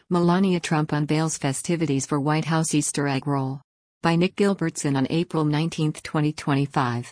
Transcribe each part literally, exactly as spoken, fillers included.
Melania Trump unveils festivities for White House Easter egg roll. By Nick Gilbertson on April nineteenth, twenty twenty-five.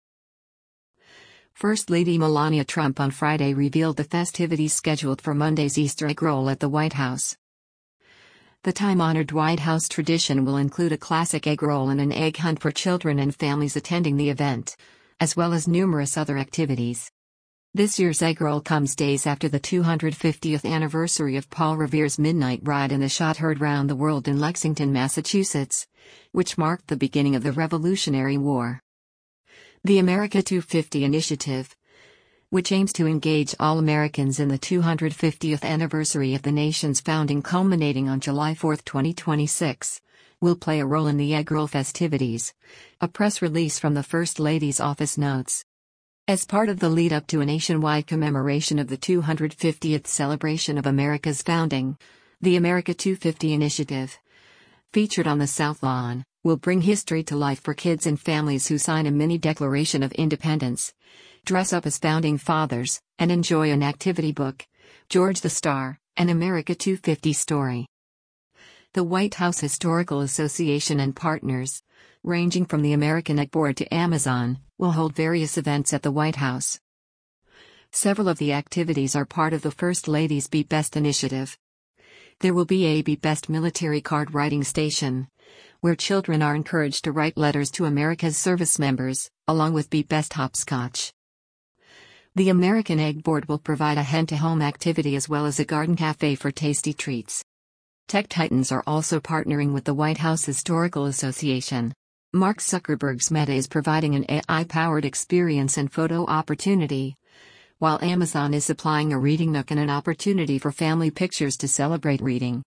First Lady Melania Trump on Friday revealed the festivities scheduled for Monday's Easter egg roll at the White House. The time-honored White House tradition will include a classic egg roll and an egg hunt for children and families attending the event, as well as numerous other activities. This year's egg roll comes days after the two hundred fiftieth anniversary of Paul Revere's Midnight Ride and the shot heard round the world in Lexington, Massachusetts, which marked the beginning of the Revolutionary War. The America two fifty initiative, which aims to engage all Americans in the two hundred fiftieth anniversary of the nation's founding culminating on July fourth, twenty twenty-six, will play a role in the egg roll festivities, a press release from the First Lady's office notes. As part of the lead-up to a nationwide commemoration of the two hundred fiftieth celebration of America's founding, the America two fifty initiative, featured on the South Lawn, will bring history to life for kids and families who sign a mini Declaration of Independence, dress up as founding fathers, and enjoy an activity book, George the Star, an America two fifty story. The White House Historical Association and partners, ranging from the American Egg Board to Amazon, will hold various events at the White House. Several of the activities are part of the First Lady's Be Best initiative. There will be a Be Best military card writing station, where children are encouraged to write letters to America's service members, along with Be Best hopscotch. The American Egg Board will provide a hen-to-home activity as well as a garden cafe for tasty treats. Tech titans are also partnering with the White House Historical Association. Mark Zuckerberg's Meta is providing an A I-powered experience and photo opportunity, while Amazon is supplying a reading nook and an opportunity for family pictures to celebrate reading.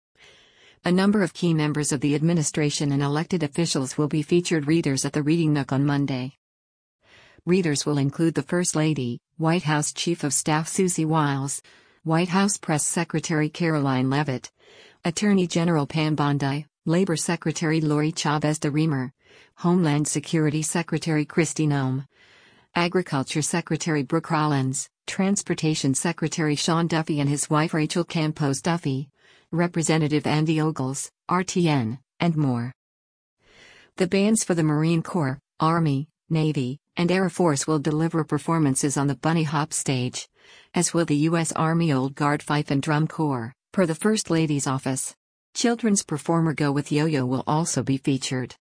A number of key members of the administration and elected officials will be featured readers at the Reading Nook on Monday. Readers will include the First Lady, White House Chief of Staff Susie Wiles, White House Press Secretary Caroline Leavitt, Attorney General Pam Bondi, Labor Secretary Lori Chavez de Remer, Homeland Security Secretary Kristi Noem, Agriculture Secretary Brooke Rollins, Transportation Secretary Sean Duffy and his wife Rachel Campos Duffy, Representative Andy Ogles, R T N, and more. The bands for the Marine Corps, Army, Navy, and Air Force will deliver performances on the Bunny Hop stage, as will the U S Army Old Guard Fife and Drum Corps, per the First Lady's office. Children's performer Go With Yo-Yo will also be featured.